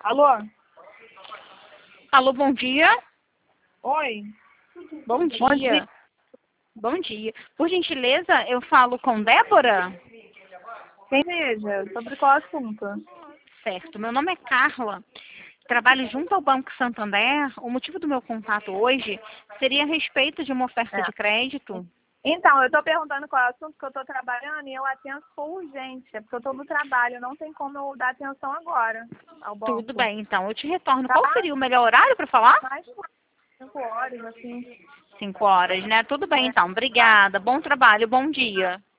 Alô? Alô, bom dia. Oi? Bom dia. Bom dia. Por gentileza, eu falo com Débora? Quem seja? Sobre qual assunto? Certo. Meu nome é Carla. Trabalho junto ao Banco Santander. O motivo do meu contato hoje seria a respeito de uma oferta de crédito. Então, eu estou perguntando qual é o assunto que eu estou trabalhando e eu atendo se for urgente. É porque eu estou no trabalho, não tem como eu dar atenção agora ao banco. Tudo bem, então. Eu te retorno. Tá? Qual seria o melhor horário para falar? Mais 5 horas, assim. 5 horas, né? Tudo bem, então. Obrigada. Bom trabalho. Bom dia.